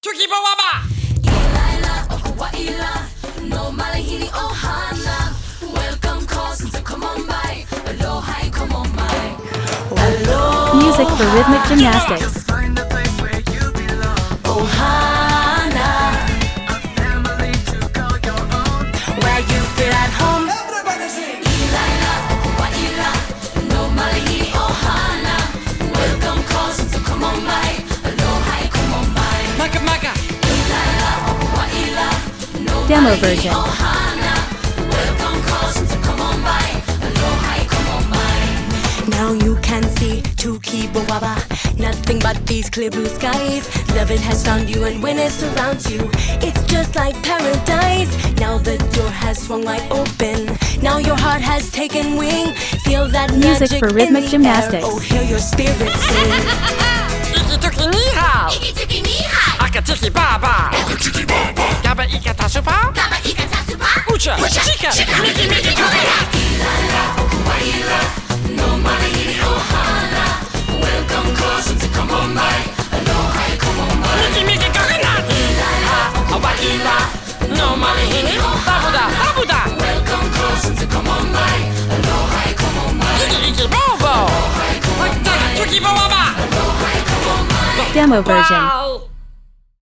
Tukibawaba! Ilaila, Okuwaila, no malahini ohana. Welcome calls to come on by. Aloha, come on by. Music for rhythmic gymnastics. Find a place where you belong. Ohana, A family to call your own. where you feel at home. Everybody sing. Ilaila, Okuwaila, no malahini ohana. Welcome calls to come on by. Aloha, come on by. Maka maka! Ilaila, Okuwaila, no Demo malahini version. ohana. Welcome calls to come on by. Aloha, come on by. Now you can see Tukibawaba, nothing but these clear blue skies. Love it has found you, and when it surrounds you, it's just like paradise. Now the door has swung wide open. Now your heart has taken wing. Feel that Music magic for in rhythmic the gymnastics. air. Oh, hear your spirit sing. Iki tuki ni hao! Aka tiki baba! Gaba ika tasupa! Ucha! Chika! Miki miki coconut! No malahini ohana. Welcome calls to come on by. Aloha, come on by. Miki miki coconut! Awaila! No malihini! Tabuda! Tabuda! Welcome calls to come on by. Aloha, come on by. Iki iki bobo! Tukibawaba! Demo version.